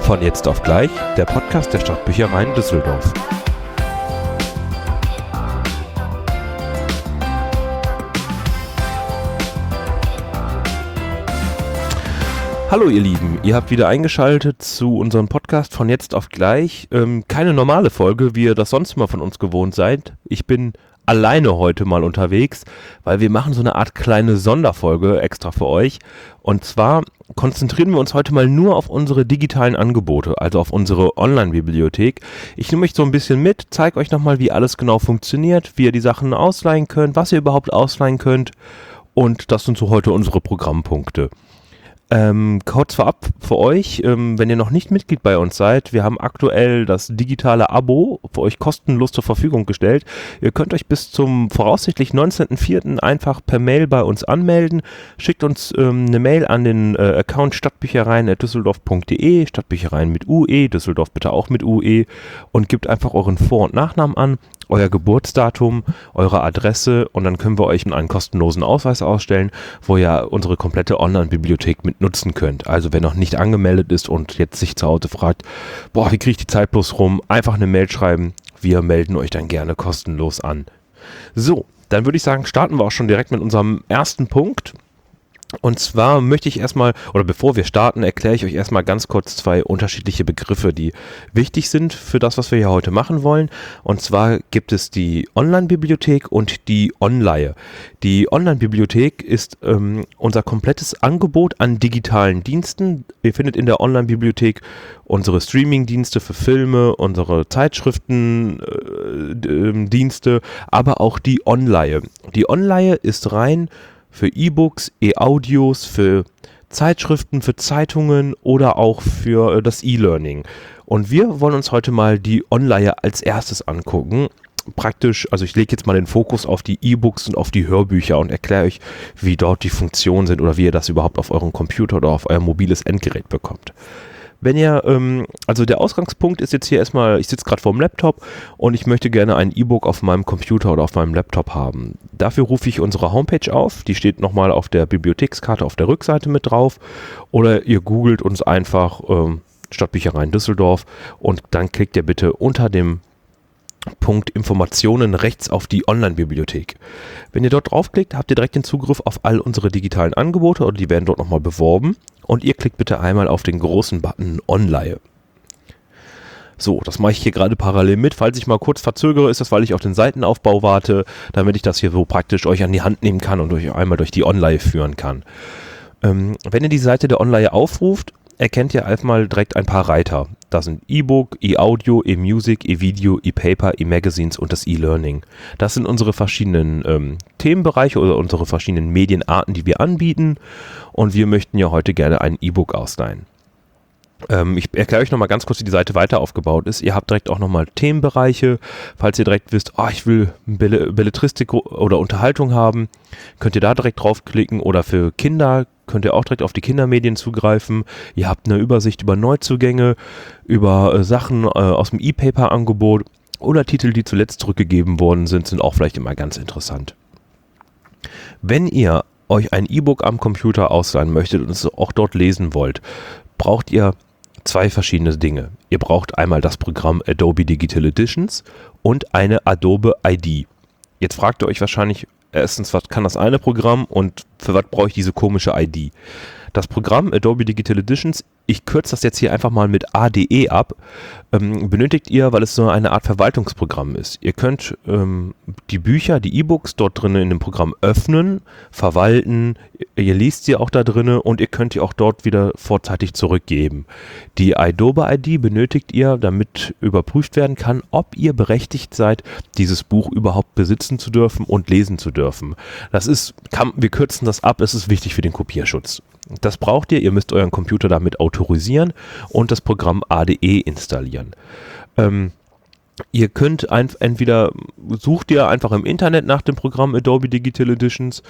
Von jetzt auf gleich, der Podcast der Stadtbüchereien Düsseldorf. Hallo ihr Lieben, ihr habt wieder eingeschaltet zu unserem Podcast von jetzt auf gleich. Keine normale Folge, wie ihr das sonst immer von uns gewohnt seid. Ich bin alleine heute mal unterwegs, weil wir machen so eine Art kleine Sonderfolge extra für euch. Und zwar konzentrieren wir uns heute mal nur auf unsere digitalen Angebote, also auf unsere Online-Bibliothek. Ich nehme euch so ein bisschen mit, zeige euch nochmal, wie alles genau funktioniert, wie ihr die Sachen ausleihen könnt, was ihr überhaupt ausleihen könnt. Und das sind so heute unsere Programmpunkte. Kurz vorab für euch, wenn ihr noch nicht Mitglied bei uns seid, wir haben aktuell das digitale Abo für euch kostenlos zur Verfügung gestellt. Ihr könnt euch bis zum voraussichtlich 19.04. einfach per Mail bei uns anmelden. Schickt uns eine Mail an den Account stadtbüchereien@düsseldorf.de, Stadtbüchereien mit UE, Düsseldorf bitte auch mit UE, und gebt einfach euren Vor- und Nachnamen an, euer Geburtsdatum, eure Adresse, und dann können wir euch einen kostenlosen Ausweis ausstellen, wo ihr unsere komplette Online-Bibliothek mit nutzen könnt. Also wer noch nicht angemeldet ist und jetzt sich zu Hause fragt, wie kriege ich die Zeit bloß rum, einfach eine Mail schreiben, wir melden euch dann gerne kostenlos an. So, dann würde ich sagen, starten wir auch schon direkt mit unserem ersten Punkt. Und zwar möchte ich erstmal, oder bevor wir starten, erkläre ich euch erstmal ganz kurz zwei unterschiedliche Begriffe, die wichtig sind für das, was wir hier heute machen wollen. Und zwar gibt es die Online-Bibliothek und die Onleihe. Die Online-Bibliothek ist unser komplettes Angebot an digitalen Diensten. Ihr findet in der Online-Bibliothek unsere Streaming-Dienste für Filme, unsere Zeitschriften-Dienste, aber auch die Onleihe. Die Onleihe ist rein für E-Books, E-Audios, für Zeitschriften, für Zeitungen oder auch für das E-Learning. Und wir wollen uns heute mal die Onleihe als erstes angucken. Praktisch, also ich lege jetzt mal den Fokus auf die E-Books und auf die Hörbücher und erkläre euch, wie dort die Funktionen sind oder wie ihr das überhaupt auf euren Computer oder auf euer mobiles Endgerät bekommt. Wenn ihr, also der Ausgangspunkt ist jetzt hier erstmal, ich sitze gerade vor dem Laptop und ich möchte gerne ein E-Book auf meinem Computer oder auf meinem Laptop haben. Dafür rufe ich unsere Homepage auf, die steht nochmal auf der Bibliothekskarte auf der Rückseite mit drauf, oder ihr googelt uns einfach Stadtbüchereien Düsseldorf und dann klickt ihr bitte unter dem Punkt Informationen rechts auf die Online-Bibliothek. Wenn ihr dort draufklickt, habt ihr direkt den Zugriff auf all unsere digitalen Angebote, oder die werden dort nochmal beworben, und ihr klickt bitte einmal auf den großen Button Onleihe. So, das mache ich hier gerade parallel mit. Falls ich mal kurz verzögere, ist das, weil ich auf den Seitenaufbau warte, damit ich das hier so praktisch euch an die Hand nehmen kann und euch einmal durch die Onleihe führen kann. Wenn ihr die Seite der Onleihe aufruft, erkennt ihr einfach mal direkt ein paar Reiter. Da sind E-Book, E-Audio, E-Music, E-Video, E-Paper, E-Magazines und das E-Learning. Das sind unsere verschiedenen Themenbereiche oder unsere verschiedenen Medienarten, die wir anbieten. Und wir möchten ja heute gerne ein E-Book ausleihen. Ich erkläre euch nochmal ganz kurz, wie die Seite weiter aufgebaut ist. Ihr habt direkt auch nochmal Themenbereiche. Falls ihr direkt wisst, ich will Belletristik oder Unterhaltung haben, könnt ihr da direkt draufklicken. Oder für Kinder könnt ihr auch direkt auf die Kindermedien zugreifen. Ihr habt eine Übersicht über Neuzugänge, über Sachen aus dem E-Paper-Angebot oder Titel, die zuletzt zurückgegeben worden sind auch vielleicht immer ganz interessant. Wenn ihr euch ein E-Book am Computer ausleihen möchtet und es auch dort lesen wollt, braucht ihr zwei verschiedene Dinge. Ihr braucht einmal das Programm Adobe Digital Editions und eine Adobe ID. Jetzt fragt ihr euch wahrscheinlich, erstens, was kann das eine Programm und für was brauche ich diese komische ID? Das Programm Adobe Digital Editions, ich kürze das jetzt hier einfach mal mit ADE ab, benötigt ihr, weil es so eine Art Verwaltungsprogramm ist. Ihr könnt die Bücher, die E-Books dort drinnen in dem Programm öffnen, verwalten, ihr liest sie auch da drinnen und ihr könnt die auch dort wieder vorzeitig zurückgeben. Die Adobe ID benötigt ihr, damit überprüft werden kann, ob ihr berechtigt seid, dieses Buch überhaupt besitzen zu dürfen und lesen zu dürfen. Wir kürzen das ab, es ist wichtig für den Kopierschutz. Das braucht ihr müsst euren Computer damit autorisieren und das Programm ADE installieren. Ihr könnt entweder sucht ihr einfach im Internet nach dem Programm Adobe Digital Editions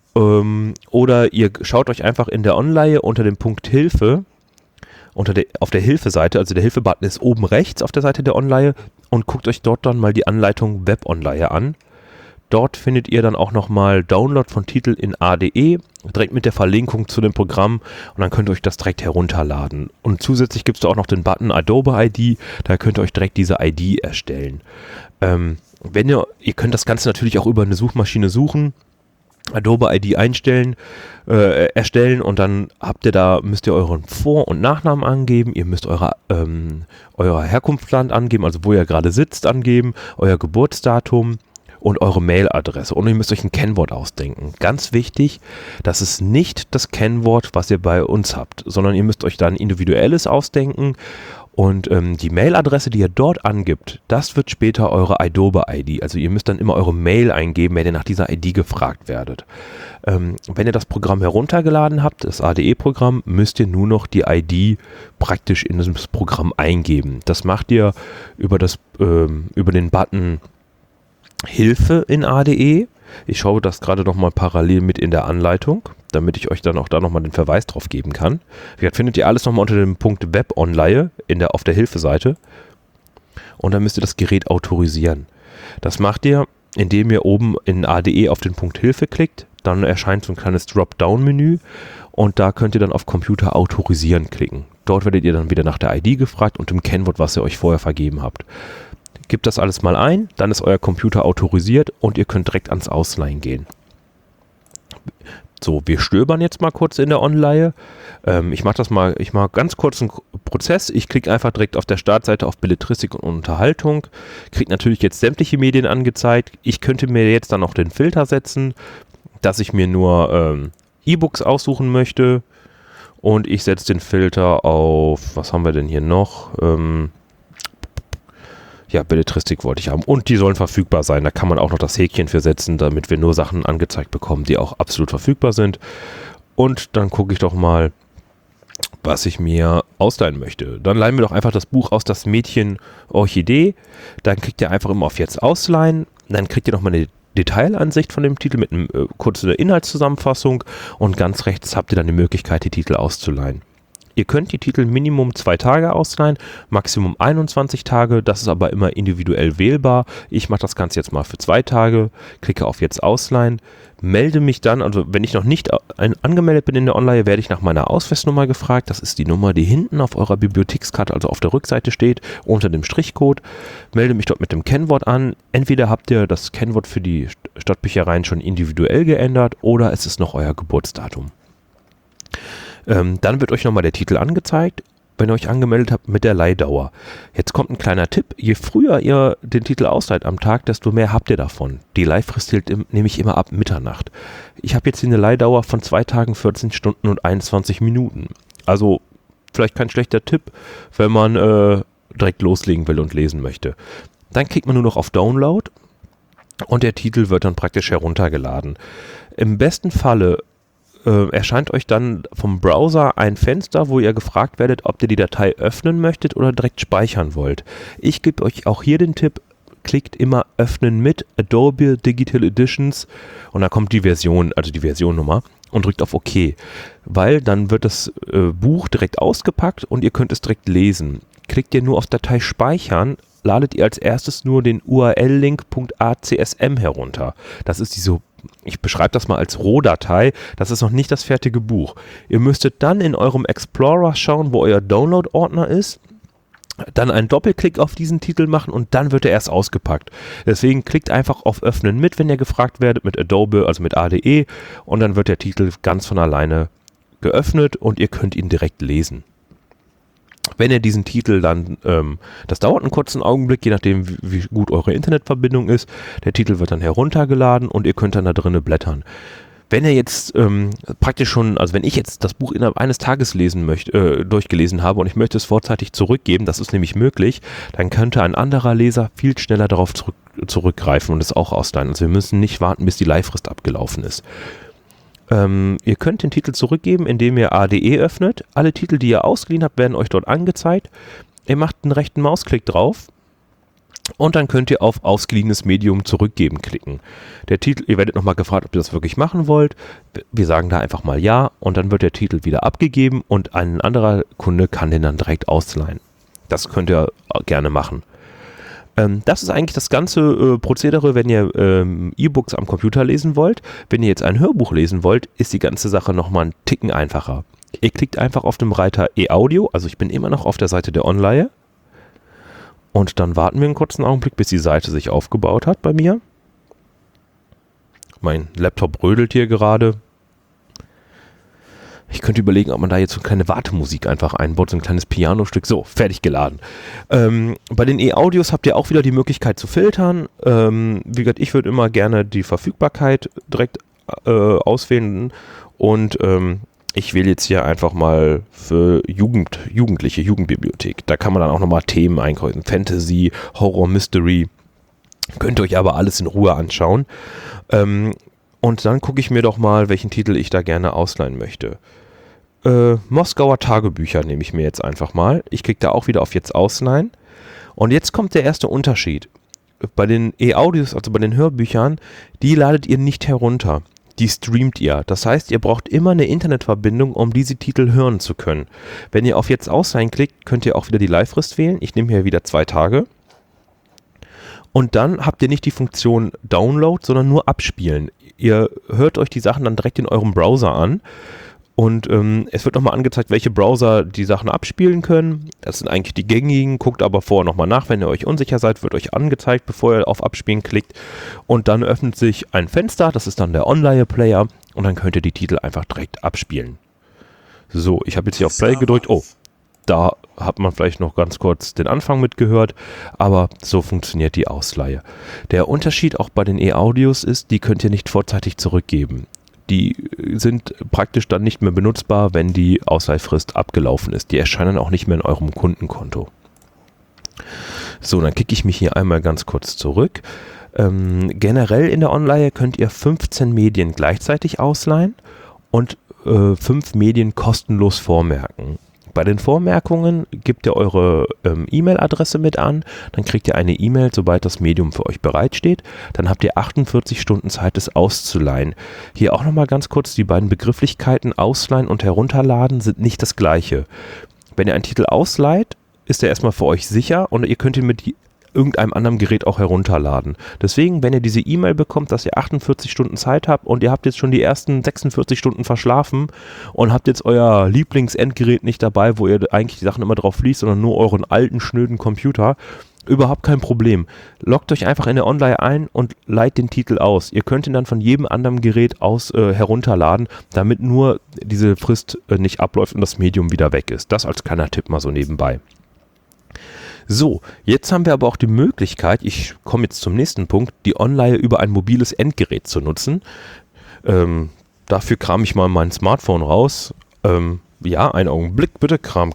oder ihr schaut euch einfach in der Onleihe unter dem Punkt Hilfe, auf der Hilfe-Seite, also der Hilfe-Button ist oben rechts auf der Seite der Onleihe, und guckt euch dort dann mal die Anleitung Web-Onleihe an. Dort findet ihr dann auch nochmal Download von Titel in ADE direkt mit der Verlinkung zu dem Programm und dann könnt ihr euch das direkt herunterladen. Und zusätzlich gibt es da auch noch den Button Adobe ID, da könnt ihr euch direkt diese ID erstellen. Wenn ihr könnt das Ganze natürlich auch über eine Suchmaschine suchen, Adobe ID erstellen und dann müsst ihr euren Vor- und Nachnamen angeben, ihr müsst euer Herkunftsland angeben, also wo ihr gerade sitzt angeben, euer Geburtsdatum und eure Mailadresse und ihr müsst euch ein Kennwort ausdenken. Ganz wichtig, das ist nicht das Kennwort, was ihr bei uns habt, sondern ihr müsst euch da ein individuelles ausdenken. Und die Mailadresse, die ihr dort angibt, das wird später eure Adobe-ID. Also ihr müsst dann immer eure Mail eingeben, wenn ihr nach dieser ID gefragt werdet. Wenn ihr das Programm heruntergeladen habt, das ADE-Programm, müsst ihr nur noch die ID praktisch in das Programm eingeben. Das macht ihr über den Button Hilfe in ADE. Ich schaue das gerade noch mal parallel mit in der Anleitung, damit ich euch dann auch da nochmal den Verweis drauf geben kann. Jetzt findet ihr alles nochmal unter dem Punkt Web Online auf der Hilfeseite. Und dann müsst ihr das Gerät autorisieren. Das macht ihr, indem ihr oben in ADE auf den Punkt Hilfe klickt. Dann erscheint so ein kleines Dropdown-Menü und da könnt ihr dann auf Computer autorisieren klicken. Dort werdet ihr dann wieder nach der ID gefragt und dem Kennwort, was ihr euch vorher vergeben habt. Gebt das alles mal ein, dann ist euer Computer autorisiert und ihr könnt direkt ans Ausleihen gehen. So, wir stöbern jetzt mal kurz in der Online. Ich mache ganz kurz einen Prozess. Ich klicke einfach direkt auf der Startseite auf Belletristik und Unterhaltung. Kriege natürlich jetzt sämtliche Medien angezeigt. Ich könnte mir jetzt dann noch den Filter setzen, dass ich mir nur E-Books aussuchen möchte. Und ich setze den Filter auf, was haben wir denn hier noch? Belletristik wollte ich haben. Und die sollen verfügbar sein. Da kann man auch noch das Häkchen für setzen, damit wir nur Sachen angezeigt bekommen, die auch absolut verfügbar sind. Und dann gucke ich doch mal, was ich mir ausleihen möchte. Dann leihen wir doch einfach das Buch aus, das Mädchen Orchidee. Dann klickt ihr einfach immer auf Jetzt ausleihen. Dann kriegt ihr nochmal eine Detailansicht von dem Titel mit einer kurzen Inhaltszusammenfassung. Und ganz rechts habt ihr dann die Möglichkeit, die Titel auszuleihen. Ihr könnt die Titel Minimum 2 Tage ausleihen, Maximum 21 Tage, das ist aber immer individuell wählbar. Ich mache das Ganze jetzt mal für 2 Tage, klicke auf Jetzt ausleihen, melde mich dann, also wenn ich noch nicht angemeldet bin in der Online, werde ich nach meiner Ausweisnummer gefragt. Das ist die Nummer, die hinten auf eurer Bibliothekskarte, also auf der Rückseite steht, unter dem Strichcode. Melde mich dort mit dem Kennwort an. Entweder habt ihr das Kennwort für die Stadtbüchereien schon individuell geändert oder es ist noch euer Geburtsdatum. Dann wird euch nochmal der Titel angezeigt, wenn ihr euch angemeldet habt mit der Leihdauer. Jetzt kommt ein kleiner Tipp. Je früher ihr den Titel ausleiht am Tag, desto mehr habt ihr davon. Die Leihfrist hält nämlich immer ab Mitternacht. Ich habe jetzt hier eine Leihdauer von 2 Tagen, 14 Stunden und 21 Minuten. Also vielleicht kein schlechter Tipp, wenn man direkt loslegen will und lesen möchte. Dann klickt man nur noch auf Download und der Titel wird dann praktisch heruntergeladen. Im besten Falle erscheint euch dann vom Browser ein Fenster, wo ihr gefragt werdet, ob ihr die Datei öffnen möchtet oder direkt speichern wollt. Ich gebe euch auch hier den Tipp, klickt immer Öffnen mit Adobe Digital Editions und da kommt die Version, also die Versionnummer und drückt auf OK, weil dann wird das Buch direkt ausgepackt und ihr könnt es direkt lesen. Klickt ihr nur auf Datei speichern, ladet ihr als erstes nur den URL-Link .acsm herunter. Das ist diese, ich beschreibe das mal als Rohdatei, das ist noch nicht das fertige Buch. Ihr müsstet dann in eurem Explorer schauen, wo euer Download-Ordner ist, dann einen Doppelklick auf diesen Titel machen und dann wird er erst ausgepackt. Deswegen klickt einfach auf Öffnen mit, wenn ihr gefragt werdet mit Adobe, also mit ADE und dann wird der Titel ganz von alleine geöffnet und ihr könnt ihn direkt lesen. Wenn ihr diesen Titel dann, das dauert einen kurzen Augenblick, je nachdem wie gut eure Internetverbindung ist, der Titel wird dann heruntergeladen und ihr könnt dann da drinnen blättern. Wenn ihr jetzt praktisch schon, also wenn ich jetzt das Buch innerhalb eines Tages lesen möchte, durchgelesen habe und ich möchte es vorzeitig zurückgeben, das ist nämlich möglich, dann könnte ein anderer Leser viel schneller darauf zurückgreifen und es auch ausleihen. Also wir müssen nicht warten, bis die Leihfrist abgelaufen ist. Ihr könnt den Titel zurückgeben, indem ihr ADE öffnet. Alle Titel, die ihr ausgeliehen habt, werden euch dort angezeigt. Ihr macht einen rechten Mausklick drauf und dann könnt ihr auf ausgeliehenes Medium zurückgeben klicken. Der Titel, ihr werdet nochmal gefragt, ob ihr das wirklich machen wollt. Wir sagen da einfach mal ja und dann wird der Titel wieder abgegeben und ein anderer Kunde kann den dann direkt ausleihen. Das könnt ihr gerne machen. Das ist eigentlich das ganze Prozedere, wenn ihr E-Books am Computer lesen wollt. Wenn ihr jetzt ein Hörbuch lesen wollt, ist die ganze Sache nochmal einen Ticken einfacher. Ihr klickt einfach auf dem Reiter E-Audio, also ich bin immer noch auf der Seite der Onleihe. Und dann warten wir einen kurzen Augenblick, bis die Seite sich aufgebaut hat bei mir. Mein Laptop rödelt hier gerade. Ich könnte überlegen, ob man da jetzt so eine kleine Wartemusik einfach einbaut, so ein kleines Pianostück. So, fertig geladen. Bei den E-Audios habt ihr auch wieder die Möglichkeit zu filtern. Wie gesagt, ich würde immer gerne die Verfügbarkeit direkt auswählen. Und ich wähle jetzt hier einfach mal für Jugendliche, Jugendbibliothek. Da kann man dann auch nochmal Themen einkreuzen. Fantasy, Horror, Mystery. Könnt ihr euch aber alles in Ruhe anschauen. Und dann gucke ich mir doch mal, welchen Titel ich da gerne ausleihen möchte. Moskauer Tagebücher nehme ich mir jetzt einfach mal. Ich klicke da auch wieder auf jetzt ausleihen. Und jetzt kommt der erste Unterschied. Bei den E-Audios, also bei den Hörbüchern, die ladet ihr nicht herunter. Die streamt ihr. Das heißt, ihr braucht immer eine Internetverbindung, um diese Titel hören zu können. Wenn ihr auf jetzt ausleihen klickt, könnt ihr auch wieder die Leihfrist wählen. Ich nehme hier wieder 2 Tage. Und dann habt ihr nicht die Funktion Download, sondern nur abspielen. Ihr hört euch die Sachen dann direkt in eurem Browser an. Und es wird nochmal angezeigt, welche Browser die Sachen abspielen können. Das sind eigentlich die gängigen. Guckt aber vorher nochmal nach, wenn ihr euch unsicher seid, wird euch angezeigt, bevor ihr auf Abspielen klickt. Und dann öffnet sich ein Fenster, das ist dann der Onleihe-Player. Und dann könnt ihr die Titel einfach direkt abspielen. So, ich habe jetzt hier auf Play gedrückt. Oh, da hat man vielleicht noch ganz kurz den Anfang mitgehört. Aber so funktioniert die Ausleihe. Der Unterschied auch bei den E-Audios ist, die könnt ihr nicht vorzeitig zurückgeben. Die sind praktisch dann nicht mehr benutzbar, wenn die Ausleihfrist abgelaufen ist. Die erscheinen auch nicht mehr in eurem Kundenkonto. So, dann klicke ich mich hier einmal ganz kurz zurück. Generell in der Onleihe könnt ihr 15 Medien gleichzeitig ausleihen und 5 Medien kostenlos vormerken. Bei den Vormerkungen gebt ihr eure E-Mail-Adresse mit an, dann kriegt ihr eine E-Mail, sobald das Medium für euch bereitsteht. Dann habt ihr 48 Stunden Zeit, es auszuleihen. Hier auch nochmal ganz kurz, die beiden Begrifflichkeiten ausleihen und herunterladen sind nicht das gleiche. Wenn ihr einen Titel ausleiht, ist er erstmal für euch sicher und ihr könnt ihn mit irgendeinem anderen Gerät auch herunterladen. Deswegen, wenn ihr diese E-Mail bekommt, dass ihr 48 Stunden Zeit habt und ihr habt jetzt schon die ersten 46 Stunden verschlafen und habt jetzt euer Lieblingsendgerät nicht dabei, wo ihr eigentlich die Sachen immer drauf liest, sondern nur euren alten, schnöden Computer, überhaupt kein Problem. Loggt euch einfach in der Onleihe ein und leiht den Titel aus. Ihr könnt ihn dann von jedem anderen Gerät aus herunterladen, damit nur diese Frist nicht abläuft und das Medium wieder weg ist. Das als kleiner Tipp mal so nebenbei. So, jetzt haben wir aber auch die Möglichkeit, ich komme jetzt zum nächsten Punkt, die Onleihe über ein mobiles Endgerät zu nutzen. Dafür kram ich mal mein Smartphone raus. Ja, einen Augenblick bitte. Kram.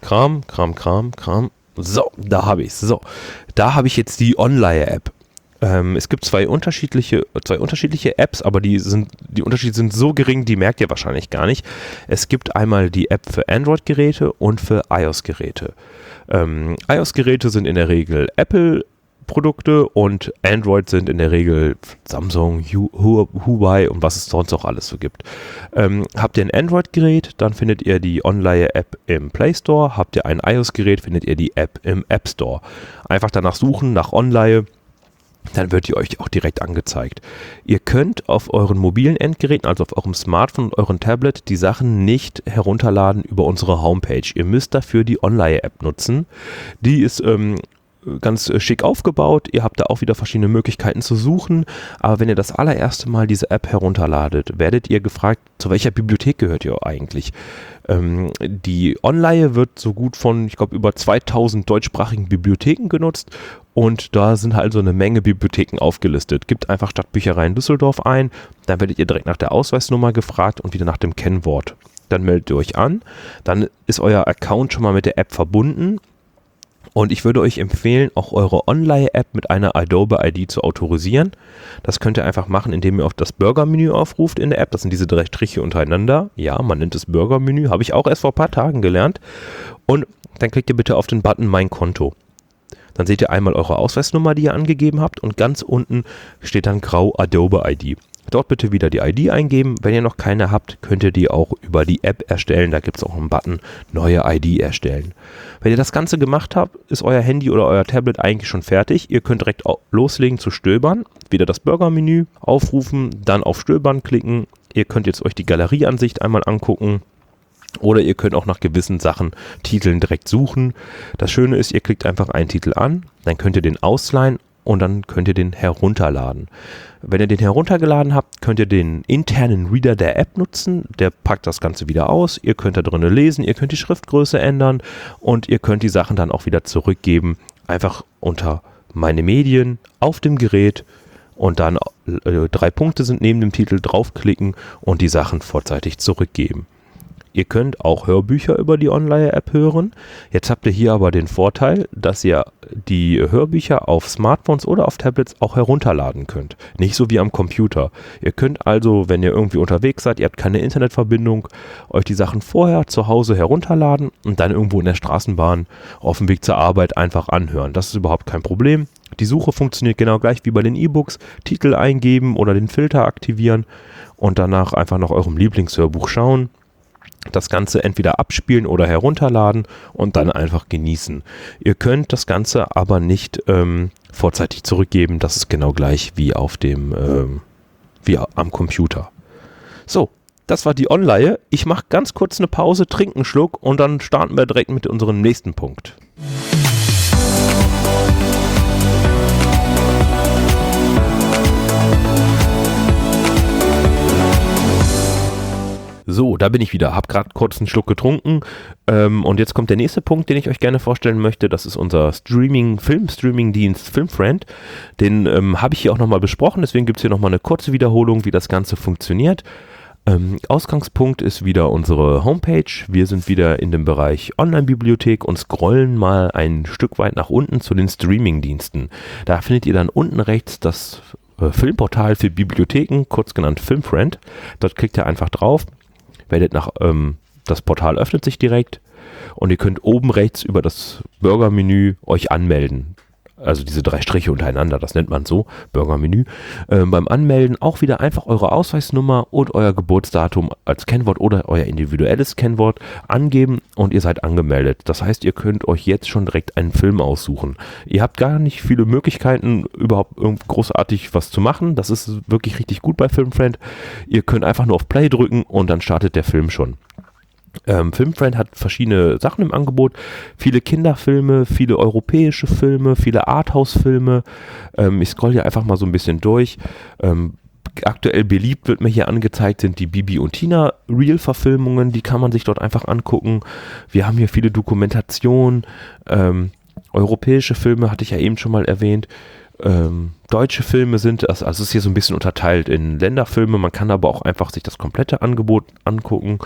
So, da habe ich es. So, da habe ich jetzt die Onleihe-App. Es gibt zwei unterschiedliche Apps, aber die Unterschiede sind so gering, die merkt ihr wahrscheinlich gar nicht. Es gibt einmal die App für Android-Geräte und für iOS-Geräte. iOS-Geräte sind in der Regel Apple-Produkte und Android sind in der Regel Samsung, Huawei und was es sonst auch alles so gibt. Habt ihr ein Android-Gerät, dann findet ihr die Onleihe-App im Play Store. Habt ihr ein iOS-Gerät, findet ihr die App im App Store. Einfach danach suchen, nach Onleihe. Dann wird die euch auch direkt angezeigt. Ihr könnt auf euren mobilen Endgeräten, also auf eurem Smartphone und eurem Tablet, die Sachen nicht herunterladen über unsere Homepage. Ihr müsst dafür die Onleihe-App nutzen. Die ist ganz schick aufgebaut. Ihr habt da auch wieder verschiedene Möglichkeiten zu suchen. Aber wenn ihr das allererste Mal diese App herunterladet, werdet ihr gefragt, zu welcher Bibliothek gehört ihr eigentlich? Die Onleihe wird so gut von, ich glaube, über 2000 deutschsprachigen Bibliotheken genutzt. Und da sind halt so eine Menge Bibliotheken aufgelistet. Gebt einfach Stadtbüchereien Düsseldorf ein, dann werdet ihr direkt nach der Ausweisnummer gefragt und wieder nach dem Kennwort. Dann meldet ihr euch an, dann ist euer Account schon mal mit der App verbunden. Und ich würde euch empfehlen, auch eure Onleihe-App mit einer Adobe-ID zu autorisieren. Das könnt ihr einfach machen, indem ihr auf das Burger-Menü aufruft in der App. Das sind diese 3 Striche untereinander. Ja, man nennt es Burger-Menü. Habe ich auch erst vor ein paar Tagen gelernt. Und dann klickt ihr bitte auf den Button Mein Konto. Dann seht ihr einmal eure Ausweisnummer, die ihr angegeben habt. Und ganz unten steht dann grau Adobe-ID. Dort bitte wieder die ID eingeben. Wenn ihr noch keine habt, könnt ihr die auch über die App erstellen. Da gibt es auch einen Button, neue ID erstellen. Wenn ihr das Ganze gemacht habt, ist euer Handy oder euer Tablet eigentlich schon fertig. Ihr könnt direkt loslegen zu stöbern. Wieder das Burger-Menü aufrufen, dann auf Stöbern klicken. Ihr könnt jetzt euch die Galerieansicht einmal angucken. Oder ihr könnt auch nach gewissen Titeln direkt suchen. Das Schöne ist, ihr klickt einfach einen Titel an, dann könnt ihr den ausleihen und dann könnt ihr den herunterladen. Wenn ihr den heruntergeladen habt, könnt ihr den internen Reader der App nutzen. Der packt das Ganze wieder aus. Ihr könnt da drinnen lesen, ihr könnt die Schriftgröße ändern und ihr könnt die Sachen dann auch wieder zurückgeben. Einfach unter Meine Medien auf dem Gerät und dann 3 Punkte sind neben dem Titel, draufklicken und die Sachen vorzeitig zurückgeben. Ihr könnt auch Hörbücher über die Online-App hören. Jetzt habt ihr hier aber den Vorteil, dass ihr die Hörbücher auf Smartphones oder auf Tablets auch herunterladen könnt. Nicht so wie am Computer. Ihr könnt also, wenn ihr irgendwie unterwegs seid, ihr habt keine Internetverbindung, euch die Sachen vorher zu Hause herunterladen und dann irgendwo in der Straßenbahn auf dem Weg zur Arbeit einfach anhören. Das ist überhaupt kein Problem. Die Suche funktioniert genau gleich wie bei den E-Books. Titel eingeben oder den Filter aktivieren und danach einfach nach eurem Lieblingshörbuch schauen. Das Ganze entweder abspielen oder herunterladen und dann einfach genießen. Ihr könnt das Ganze aber nicht vorzeitig zurückgeben. Das ist genau gleich wie wie am Computer. So, das war die Online. Ich mache ganz kurz eine Pause, trinke einen Schluck und dann starten wir direkt mit unserem nächsten Punkt. So, da bin ich wieder. Hab gerade kurz einen Schluck getrunken und jetzt kommt der nächste Punkt, den ich euch gerne vorstellen möchte. Das ist unser Film-Streaming-Dienst Filmfriend. Den habe ich hier auch nochmal besprochen, deswegen gibt es hier nochmal eine kurze Wiederholung, wie das Ganze funktioniert. Ausgangspunkt ist wieder unsere Homepage. Wir sind wieder in dem Bereich Online-Bibliothek und scrollen mal ein Stück weit nach unten zu den Streaming-Diensten. Da findet ihr dann unten rechts das Filmportal für Bibliotheken, kurz genannt Filmfriend. Dort klickt ihr einfach drauf. Das Portal öffnet sich direkt und ihr könnt oben rechts über das Burger-Menü euch anmelden. Also diese 3 Striche untereinander, das nennt man so, Burger-Menü. Beim Anmelden auch wieder einfach eure Ausweisnummer und euer Geburtsdatum als Kennwort oder euer individuelles Kennwort angeben und ihr seid angemeldet. Das heißt, ihr könnt euch jetzt schon direkt einen Film aussuchen. Ihr habt gar nicht viele Möglichkeiten, überhaupt großartig was zu machen. Das ist wirklich richtig gut bei Filmfriend. Ihr könnt einfach nur auf Play drücken und dann startet der Film schon. Filmfriend hat verschiedene Sachen im Angebot, viele Kinderfilme, viele europäische Filme, viele Arthouse-Filme. Ich scroll hier einfach mal so ein bisschen durch. Aktuell beliebt wird mir hier angezeigt, sind die Bibi und Tina Real-Verfilmungen, die kann man sich dort einfach angucken. Wir haben hier viele Dokumentationen, europäische Filme hatte ich ja eben schon mal erwähnt. Deutsche Filme sind, also es ist hier so ein bisschen unterteilt in Länderfilme, man kann aber auch einfach sich das komplette Angebot angucken.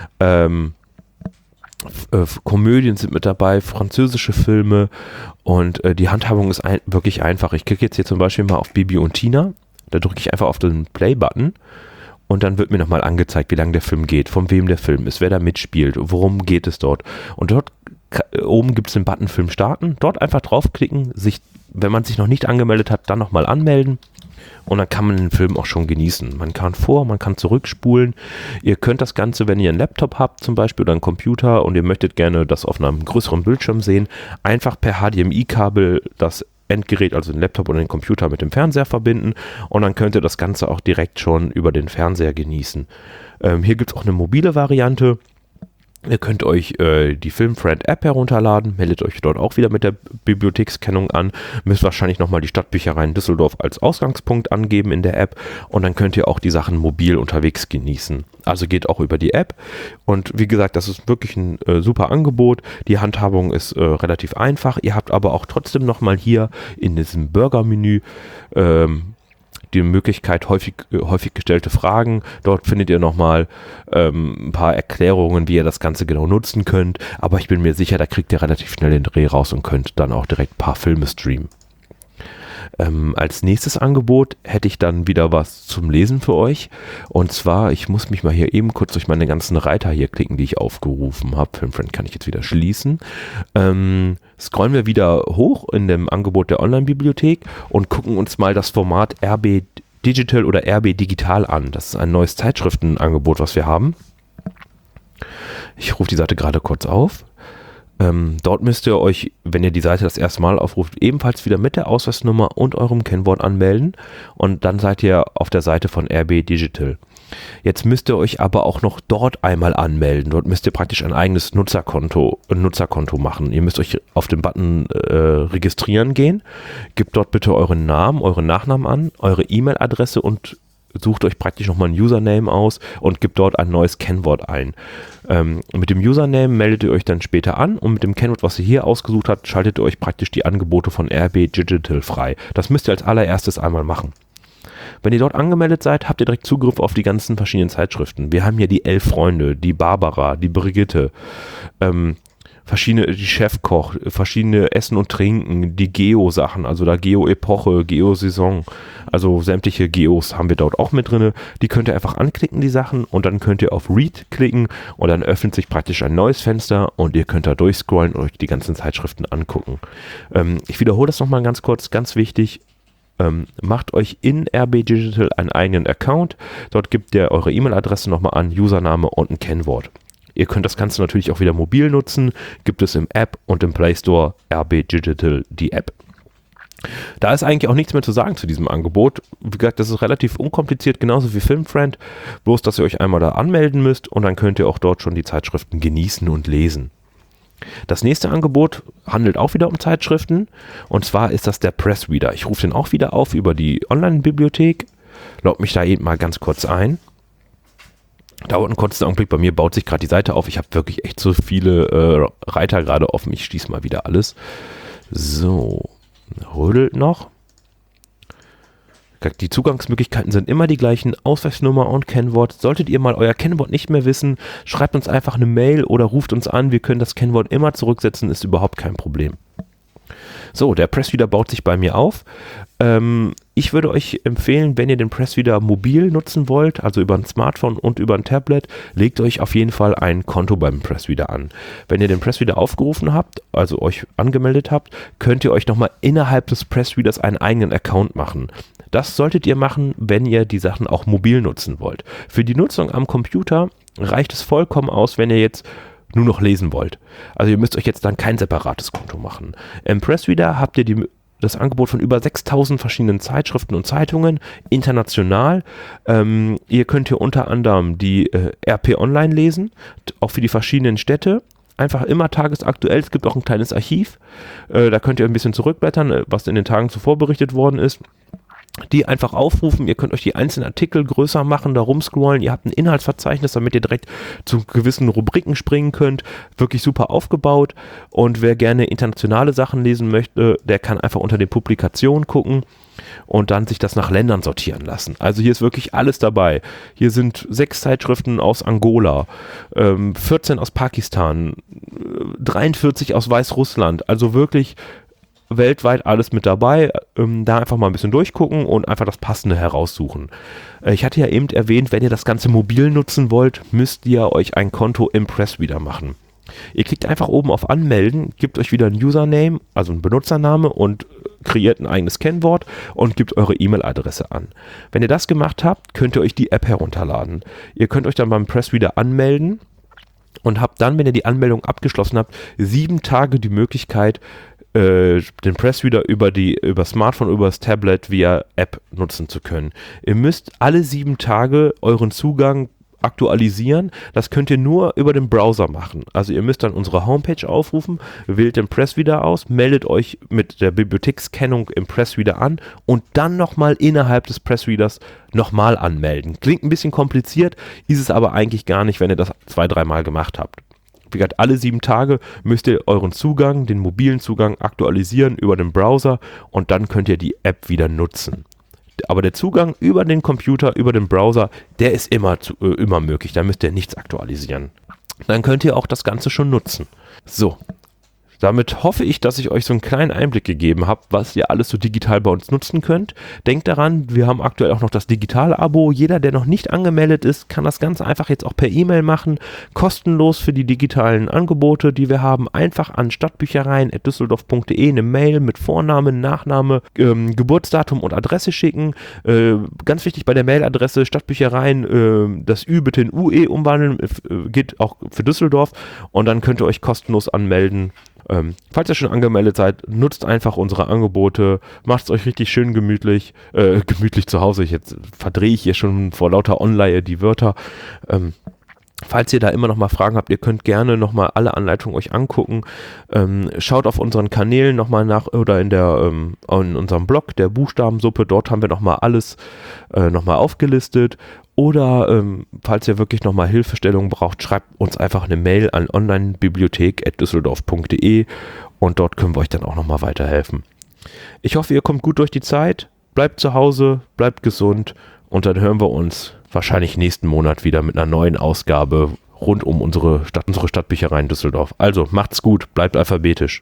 Komödien sind mit dabei, französische Filme und die Handhabung ist wirklich einfach. Ich klicke jetzt hier zum Beispiel mal auf Bibi und Tina, da drücke ich einfach auf den Play-Button und dann wird mir nochmal angezeigt, wie lange der Film geht, von wem der Film ist, wer da mitspielt, worum geht es dort. Und dort oben gibt es den Button Film starten, dort einfach draufklicken, wenn man sich noch nicht angemeldet hat, dann nochmal anmelden und dann kann man den Film auch schon genießen. Man kann man kann zurückspulen. Ihr könnt das Ganze, wenn ihr einen Laptop habt zum Beispiel oder einen Computer und ihr möchtet gerne das auf einem größeren Bildschirm sehen, einfach per HDMI-Kabel das Endgerät, also den Laptop oder den Computer mit dem Fernseher verbinden und dann könnt ihr das Ganze auch direkt schon über den Fernseher genießen. Hier gibt es auch eine mobile Variante. Ihr könnt euch die Filmfriend-App herunterladen, meldet euch dort auch wieder mit der Bibliothekskennung an, müsst wahrscheinlich nochmal die Stadtbüchereien Düsseldorf als Ausgangspunkt angeben in der App und dann könnt ihr auch die Sachen mobil unterwegs genießen. Also geht auch über die App und wie gesagt, das ist wirklich ein super Angebot. Die Handhabung ist relativ einfach. Ihr habt aber auch trotzdem nochmal hier in diesem Burger-Menü die Möglichkeit, häufig gestellte Fragen. Dort findet ihr nochmal ein paar Erklärungen, wie ihr das Ganze genau nutzen könnt. Aber ich bin mir sicher, da kriegt ihr relativ schnell den Dreh raus und könnt dann auch direkt ein paar Filme streamen. Als nächstes Angebot hätte ich dann wieder was zum Lesen für euch. Und zwar, ich muss mich mal hier eben kurz durch meine ganzen Reiter hier klicken, die ich aufgerufen habe. Filmfriend kann ich jetzt wieder schließen. Scrollen wir wieder hoch in dem Angebot der Online-Bibliothek und gucken uns mal das Format Digital oder RB Digital an. Das ist ein neues Zeitschriftenangebot, was wir haben. Ich rufe die Seite gerade kurz auf. Dort müsst ihr euch, wenn ihr die Seite das erste Mal aufruft, ebenfalls wieder mit der Ausweisnummer und eurem Kennwort anmelden und dann seid ihr auf der Seite von RB Digital. Jetzt müsst ihr euch aber auch noch dort einmal anmelden. Dort müsst ihr praktisch ein eigenes Nutzerkonto machen. Ihr müsst euch auf den Button registrieren gehen, gebt dort bitte euren Namen, euren Nachnamen an, eure E-Mail-Adresse und sucht euch praktisch nochmal ein Username aus und gebt dort ein neues Kennwort ein. Mit dem Username meldet ihr euch dann später an und mit dem Kennwort, was ihr hier ausgesucht habt, schaltet ihr euch praktisch die Angebote von RB Digital frei. Das müsst ihr als allererstes einmal machen. Wenn ihr dort angemeldet seid, habt ihr direkt Zugriff auf die ganzen verschiedenen Zeitschriften. Wir haben hier die 11 Freunde, die Barbara, die Brigitte, die Chefkoch, verschiedene Essen und Trinken, die Geo-Sachen, also da Geo-Epoche, Geo-Saison, also sämtliche Geos haben wir dort auch mit drin. Die könnt ihr einfach anklicken, die Sachen, und dann könnt ihr auf Read klicken und dann öffnet sich praktisch ein neues Fenster und ihr könnt da durchscrollen und euch die ganzen Zeitschriften angucken. Ich wiederhole das nochmal ganz kurz, ganz wichtig. Macht euch in RB Digital einen eigenen Account. Dort gebt ihr eure E-Mail-Adresse nochmal an, Username und ein Kennwort. Ihr könnt das Ganze natürlich auch wieder mobil nutzen. Gibt es im App und im Play Store RB Digital die App. Da ist eigentlich auch nichts mehr zu sagen zu diesem Angebot. Wie gesagt, das ist relativ unkompliziert, genauso wie Filmfriend. Bloß, dass ihr euch einmal da anmelden müsst und dann könnt ihr auch dort schon die Zeitschriften genießen und lesen. Das nächste Angebot handelt auch wieder um Zeitschriften und zwar ist das der Pressreader. Ich rufe den auch wieder auf über die Online-Bibliothek, logge mich da eben mal ganz kurz ein. Dauert einen kurzen Augenblick, bei mir baut sich gerade die Seite auf. Ich habe wirklich echt so viele Reiter gerade offen. Ich schließe mal wieder alles. So, rödelt noch. Die Zugangsmöglichkeiten sind immer die gleichen, Ausweisnummer und Kennwort. Solltet ihr mal euer Kennwort nicht mehr wissen, schreibt uns einfach eine Mail oder ruft uns an. Wir können das Kennwort immer zurücksetzen, ist überhaupt kein Problem. So, der Pressreader baut sich bei mir auf. Ich würde euch empfehlen, wenn ihr den Pressreader mobil nutzen wollt, also über ein Smartphone und über ein Tablet, legt euch auf jeden Fall ein Konto beim Pressreader an. Wenn ihr den Pressreader aufgerufen habt, also euch angemeldet habt, könnt ihr euch nochmal innerhalb des Pressreaders einen eigenen Account machen. Das solltet ihr machen, wenn ihr die Sachen auch mobil nutzen wollt. Für die Nutzung am Computer reicht es vollkommen aus, wenn ihr jetzt nur noch lesen wollt. Also ihr müsst euch jetzt dann kein separates Konto machen. Im Pressreader habt ihr das Angebot von über 6000 verschiedenen Zeitschriften und Zeitungen, international. Ihr könnt hier unter anderem die RP Online lesen, auch für die verschiedenen Städte. Einfach immer tagesaktuell. Es gibt auch ein kleines Archiv. Da könnt ihr ein bisschen zurückblättern, was in den Tagen zuvor berichtet worden ist. Die einfach aufrufen, ihr könnt euch die einzelnen Artikel größer machen, da rumscrollen, ihr habt ein Inhaltsverzeichnis, damit ihr direkt zu gewissen Rubriken springen könnt, wirklich super aufgebaut, und wer gerne internationale Sachen lesen möchte, der kann einfach unter den Publikationen gucken und dann sich das nach Ländern sortieren lassen. Also hier ist wirklich alles dabei. Hier sind 6 Zeitschriften aus Angola, 14 aus Pakistan, 43 aus Weißrussland, also wirklich weltweit alles mit dabei, da einfach mal ein bisschen durchgucken und einfach das Passende heraussuchen. Ich hatte ja eben erwähnt, wenn ihr das Ganze mobil nutzen wollt, müsst ihr euch ein Konto im Pressreader machen. Ihr klickt einfach oben auf Anmelden, gebt euch wieder ein Username, also ein Benutzername, und kreiert ein eigenes Kennwort und gebt eure E-Mail-Adresse an. Wenn ihr das gemacht habt, könnt ihr euch die App herunterladen. Ihr könnt euch dann beim Pressreader anmelden und habt dann, wenn ihr die Anmeldung abgeschlossen habt, 7 Tage die Möglichkeit, den Pressreader über Smartphone, über das Tablet via App nutzen zu können. Ihr müsst alle 7 Tage euren Zugang aktualisieren. Das könnt ihr nur über den Browser machen. Also ihr müsst dann unsere Homepage aufrufen, wählt den Pressreader aus, meldet euch mit der Bibliothekskennung im Pressreader an und dann nochmal innerhalb des Pressreaders nochmal anmelden. Klingt ein bisschen kompliziert, ist es aber eigentlich gar nicht, wenn ihr das 2-3 Mal gemacht habt. Wie gesagt, alle 7 Tage müsst ihr euren Zugang, den mobilen Zugang, aktualisieren über den Browser und dann könnt ihr die App wieder nutzen. Aber der Zugang über den Computer, über den Browser, der ist immer möglich. Da müsst ihr nichts aktualisieren. Dann könnt ihr auch das Ganze schon nutzen. So, damit hoffe ich, dass ich euch so einen kleinen Einblick gegeben habe, was ihr alles so digital bei uns nutzen könnt. Denkt daran, wir haben aktuell auch noch das Digital-Abo. Jeder, der noch nicht angemeldet ist, kann das ganz einfach jetzt auch per E-Mail machen. Kostenlos für die digitalen Angebote, die wir haben. Einfach an stadtbüchereien@düsseldorf.de eine Mail mit Vorname, Nachname, Geburtsdatum und Adresse schicken. Ganz wichtig bei der Mailadresse Stadtbüchereien, das Ü bitte in UE umwandeln, geht auch für Düsseldorf, und dann könnt ihr euch kostenlos anmelden. Falls ihr schon angemeldet seid, nutzt einfach unsere Angebote, macht es euch richtig schön gemütlich zu Hause. Jetzt verdrehe ich hier schon vor lauter Online die Wörter. Falls ihr da immer noch mal Fragen habt, ihr könnt gerne noch mal alle Anleitungen euch angucken. Schaut auf unseren Kanälen noch mal nach, oder in unserem Blog, der Buchstabensuppe, dort haben wir noch mal alles noch mal aufgelistet. Oder falls ihr wirklich noch mal Hilfestellungen braucht, schreibt uns einfach eine Mail an onlinebibliothek@düsseldorf.de und dort können wir euch dann auch noch mal weiterhelfen. Ich hoffe, ihr kommt gut durch die Zeit, bleibt zu Hause, bleibt gesund, und dann hören wir uns wahrscheinlich nächsten Monat wieder mit einer neuen Ausgabe rund um unsere Stadtbücherei in Düsseldorf. Also macht's gut, bleibt alphabetisch.